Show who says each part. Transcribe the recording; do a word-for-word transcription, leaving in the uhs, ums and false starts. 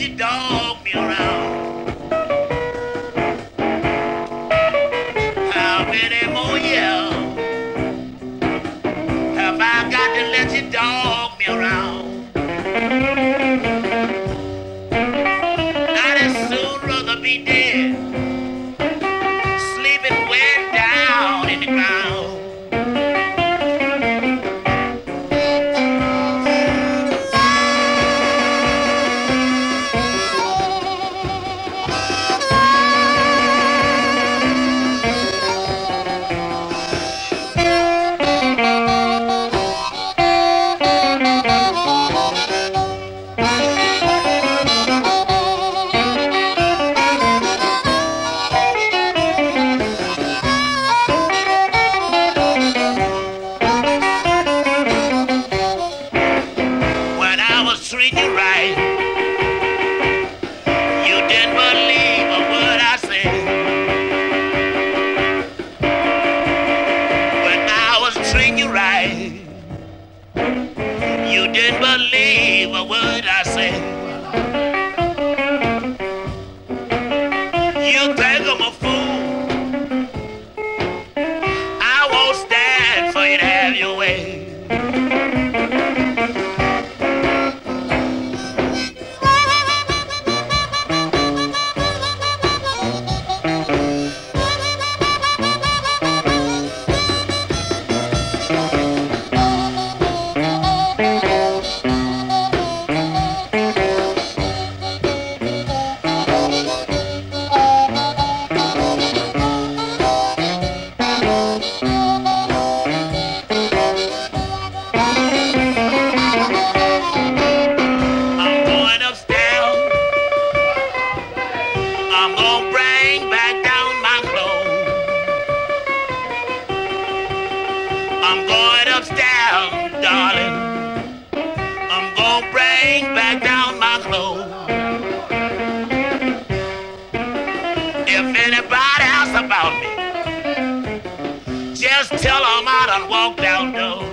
Speaker 1: you dog me around? How many more years have I got to let you dog me around? I'd as soon rather be dead, sleeping way down in the ground. Treat you right. You didn't believe a word I said. When I was treating you right, you didn't believe a word I said. You think I'm a fool. I won't stand for you to have your way. I'm gonna bring back down my clothes. I'm going upstairs, darling. I'm gonna bring back down my clothes. If anybody asks about me, just tell them I done walked out door.